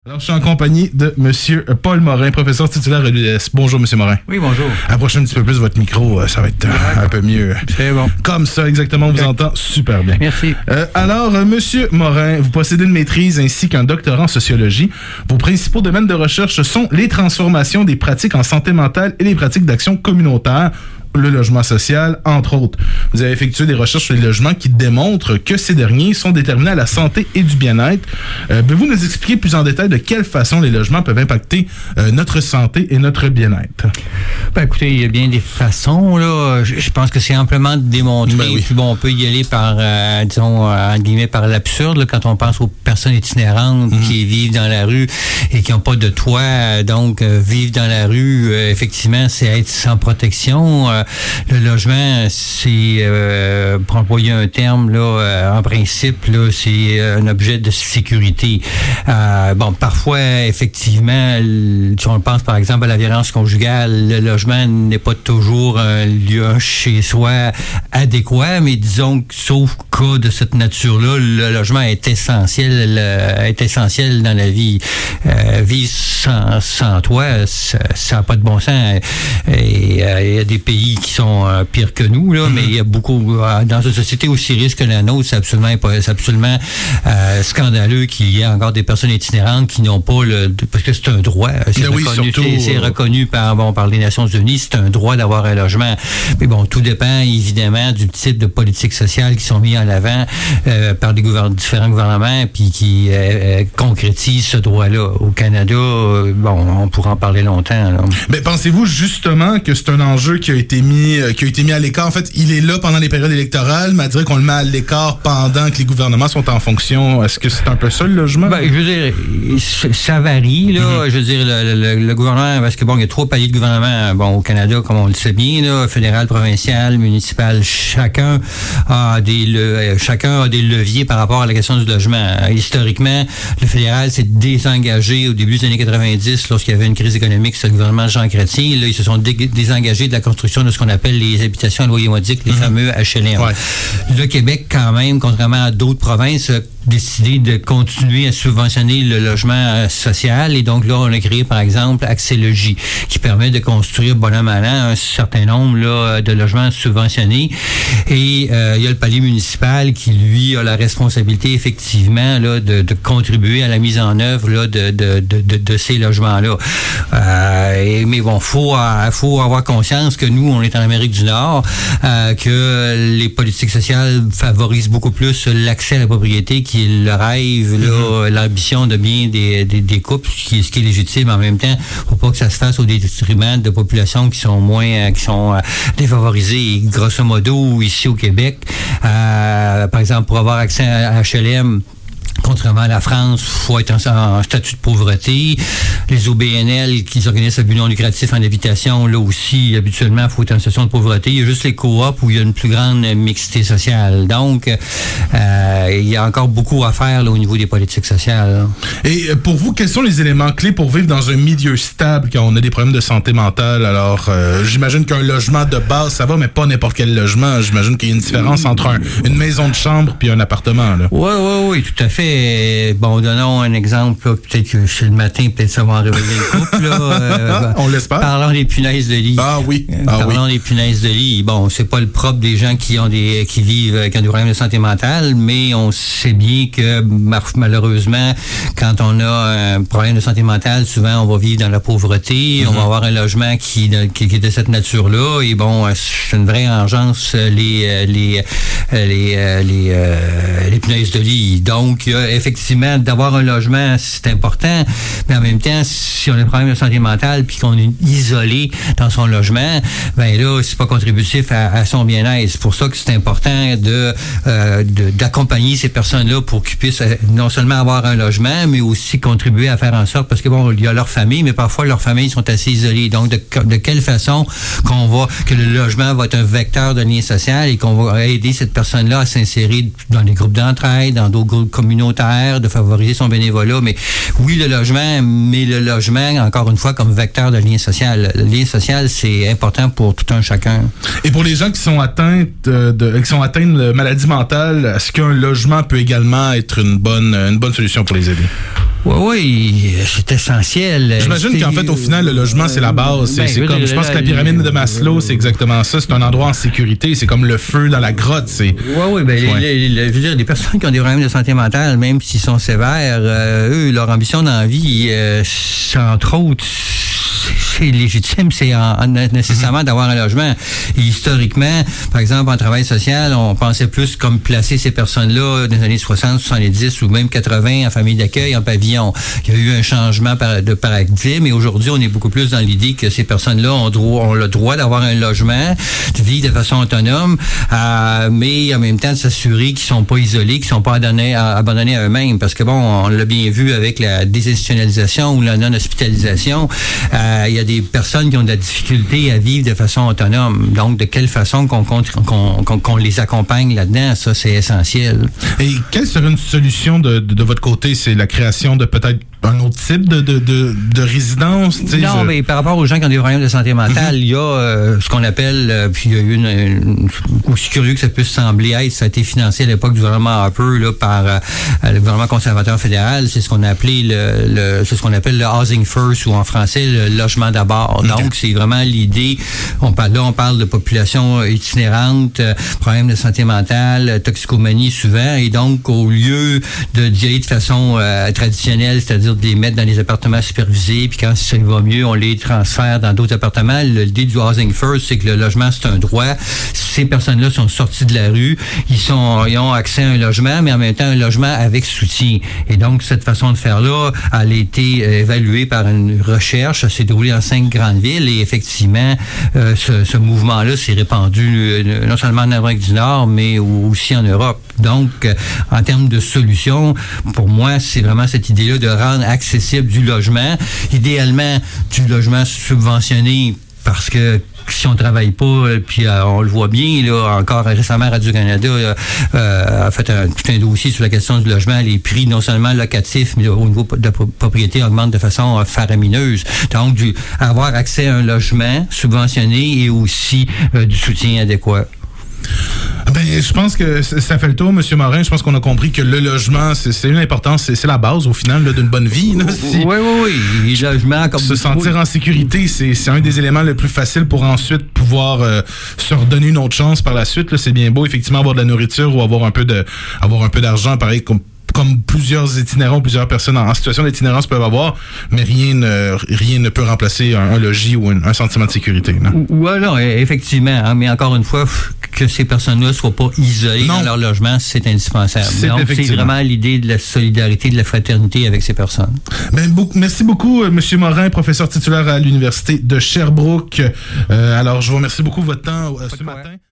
Alors, je suis en compagnie de Monsieur Paul Morin, professeur titulaire à l'UDS. Bonjour, Monsieur Morin. Oui, bonjour. Approchez un petit peu plus votre micro, ça va être un peu mieux. C'est bon. Comme ça, exactement, on vous entend super bien. Merci. Alors, Monsieur Morin, vous possédez une maîtrise ainsi qu'un doctorat en sociologie. Vos principaux domaines de recherche sont les transformations des pratiques en santé mentale et les pratiques d'action communautaire. Le logement social, entre autres. Vous avez effectué des recherches sur les logements qui démontrent que ces derniers sont déterminés à la santé et du bien-être. Pouvez-vous nous expliquer plus en détail de quelle façon les logements peuvent impacter notre santé et notre bien-être? Ben, écoutez, il y a bien des façons, là. Je pense que c'est amplement démontré. Ben oui. Puis bon, on peut y aller par, disons, entre guillemets, par l'absurde, là, quand on pense aux personnes itinérantes qui vivent dans la rue et qui n'ont pas de toit. Donc, vivre dans la rue, effectivement, c'est être sans protection. Le logement, c'est, pour employer un terme, là, en principe, là, c'est un objet de sécurité. Bon, parfois, effectivement, si on pense par exemple à la violence conjugale, le logement n'est pas toujours un lieu chez soi adéquat, mais disons que, sauf cas de cette nature-là, le logement est essentiel dans la vie. Vivre sans toit, ça n'a pas de bon sens. Et il y a des pays qui sont pires que nous, là, mais il y a beaucoup, dans une société aussi riche que la nôtre, c'est absolument scandaleux qu'il y ait encore des personnes itinérantes qui n'ont pas parce que c'est un droit, c'est reconnu par les Nations Unies, c'est un droit d'avoir un logement. Mais bon, tout dépend évidemment du type de politique sociale qui sont mis en avant par les différents gouvernements, puis qui concrétisent ce droit-là. Au Canada, on pourra en parler longtemps. Là. Mais pensez-vous justement que c'est un enjeu qui a été mis à l'écart? En fait, il est là pendant les périodes électorales, mais à dire qu'on le met à l'écart pendant que les gouvernements sont en fonction, est-ce que c'est un peu ça le logement? Ben, je veux dire, ça varie, là. Je veux dire, le gouvernement, parce que bon, il y a 3 paliers de gouvernement, bon, au Canada, comme on le sait bien, là, fédéral, provincial, municipal, chacun a des leviers par rapport à la question du logement. Historiquement, le fédéral s'est désengagé au début des années 90, lorsqu'il y avait une crise économique, c'est le gouvernement Jean Chrétien. Là, ils se sont désengagés de la construction de ce qu'on appelle les habitations à loyer modique, les fameux HLM. Ouais. Le Québec, quand même, contrairement à d'autres provinces, a décidé de continuer à subventionner le logement social. Et donc là, on a créé, par exemple, Accès Logis, qui permet de construire, bonhomme à l'an, un certain nombre là, de logements subventionnés. Et il y a le palier municipal qui, lui, a la responsabilité, effectivement, là, de contribuer à la mise en œuvre là, de ces logements-là. Mais bon, faut avoir conscience que nous, on est en Amérique du Nord, que les politiques sociales favorisent beaucoup plus l'accès à la propriété, qui est le rêve, là, l'ambition de bien des couples, ce qui est légitime. En même temps, faut pas que ça se fasse au détriment de populations qui sont défavorisées. Et grosso modo, ici au Québec, par exemple, pour avoir accès à HLM, contrairement à la France, il faut être en statut de pauvreté. Les OBNL qui organisent à but non lucratif en habitation, là aussi, habituellement, il faut être en situation de pauvreté. Il y a juste les coops où il y a une plus grande mixité sociale. Donc, il y a encore beaucoup à faire là, au niveau des politiques sociales. Là. Et pour vous, quels sont les éléments clés pour vivre dans un milieu stable quand on a des problèmes de santé mentale? Alors, j'imagine qu'un logement de base, ça va, mais pas n'importe quel logement. J'imagine qu'il y a une différence entre une maison de chambre puis un appartement. Oui, tout à fait. Bon, donnons un exemple, là, peut-être que c'est le matin, peut-être ça va en réveiller le couple. Là, on l'espère. Parlons des punaises de lit. Parlons des punaises de lit. Bon, c'est pas le propre des gens qui vivent, qui ont des problèmes de santé mentale, mais on sait bien que malheureusement, quand on a un problème de santé mentale, souvent on va vivre dans la pauvreté, on va avoir un logement qui est de cette nature-là, et bon, c'est une vraie urgence, les punaises de lit. Donc, effectivement, d'avoir un logement, c'est important, mais en même temps, si on a un problème de santé mentale puis qu'on est isolé dans son logement, ben là, c'est pas contributif à son bien-être. C'est pour ça que c'est important d'accompagner ces personnes-là pour qu'ils puissent non seulement avoir un logement, mais aussi contribuer à faire en sorte, parce que bon, il y a leur famille, mais parfois leurs familles sont assez isolées. Donc, de quelle façon que le logement va être un vecteur de lien social et qu'on va aider cette personne-là à s'insérer dans des groupes d'entraide, dans d'autres groupes communautaires, de favoriser son bénévolat. Mais oui, le logement, encore une fois, comme vecteur de lien social. Le lien social, c'est important pour tout un chacun. Et pour les gens qui sont atteints de maladie mentale, est-ce qu'un logement peut également être une bonne solution pour les aider? Oui, c'est essentiel. J'imagine qu'en fait, au final, le logement, c'est la base. Je pense que la pyramide de Maslow, c'est exactement ça. C'est un endroit en sécurité. C'est comme le feu dans la grotte. Oui, je veux dire, les personnes qui ont des problèmes de santé mentale, même s'ils sont sévères, eux, leur ambition dans la vie, c'est entre autres, c'est légitime, c'est nécessairement d'avoir un logement. Et historiquement, par exemple, en travail social, on pensait plus comme placer ces personnes-là dans les années 60, 70 ou même 80 en famille d'accueil, en pavillon. Il y a eu un changement de paradigme et aujourd'hui, on est beaucoup plus dans l'idée que ces personnes-là ont le droit d'avoir un logement, de vivre de façon autonome, mais en même temps de s'assurer qu'ils sont pas isolés, qu'ils sont pas abandonnés à eux-mêmes. Parce que bon, on l'a bien vu avec la désinstitutionnalisation ou la non-hospitalisation, il y a des personnes qui ont de la difficulté à vivre de façon autonome. Donc, de quelle façon qu'on les accompagne là-dedans, ça, c'est essentiel. Et quelle serait une solution de votre côté? C'est la création de peut-être un autre type de résidence? Non, mais par rapport aux gens qui ont des problèmes de santé mentale, il y a ce qu'on appelle, puis il y a eu aussi curieux que ça puisse sembler être, ça a été financé à l'époque du gouvernement Harper là, par le gouvernement conservateur fédéral, c'est ce qu'on a appelé c'est ce qu'on appelle le Housing First, ou en français, le logement d'abord. Donc, c'est vraiment l'idée, on parle de population itinérante, problèmes de santé mentale, toxicomanie souvent, et donc, au lieu d'y aller de façon traditionnelle, c'est-à-dire de les mettre dans des appartements supervisés, puis quand ça va mieux, on les transfère dans d'autres appartements. L'idée du Housing First, c'est que le logement, c'est un droit. Ces personnes-là sont sorties de la rue, ils ont accès à un logement, mais en même temps, un logement avec soutien. Et donc, cette façon de faire-là, elle a été évaluée par une recherche, s'est déroulée dans 5 grandes villes, et effectivement, ce mouvement-là s'est répandu non seulement en Amérique du Nord, mais aussi en Europe. Donc, en termes de solutions, pour moi, c'est vraiment cette idée-là de rendre accessible du logement, idéalement du logement subventionné, parce que si on travaille pas, puis on le voit bien, là, encore récemment, Radio-Canada a fait tout un dossier sur la question du logement. Les prix, non seulement locatifs, mais au niveau de la propriété, augmentent de façon faramineuse. Donc, avoir accès à un logement subventionné et aussi du soutien adéquat. Ben, je pense que ça fait le tour, M. Morin. Je pense qu'on a compris que le logement, c'est une importance, c'est la base, au final, d'une bonne vie. Là, oui. Le logement, comme se sentir en sécurité, c'est un des éléments les plus faciles pour ensuite pouvoir se redonner une autre chance par la suite. Là, c'est bien beau, effectivement, avoir de la nourriture ou avoir un peu d'argent, pareil, comme plusieurs itinérants, plusieurs personnes en situation d'itinérance peuvent avoir, mais rien ne peut remplacer un logis ou un sentiment de sécurité. Oui, non, effectivement. Hein, mais encore une fois, que ces personnes-là ne soient pas isolées dans leur logement, c'est indispensable. Donc, c'est vraiment l'idée de la solidarité, de la fraternité avec ces personnes. Ben, merci beaucoup, M. Morin, professeur titulaire à l'Université de Sherbrooke. Alors, je vous remercie beaucoup de votre temps ce matin.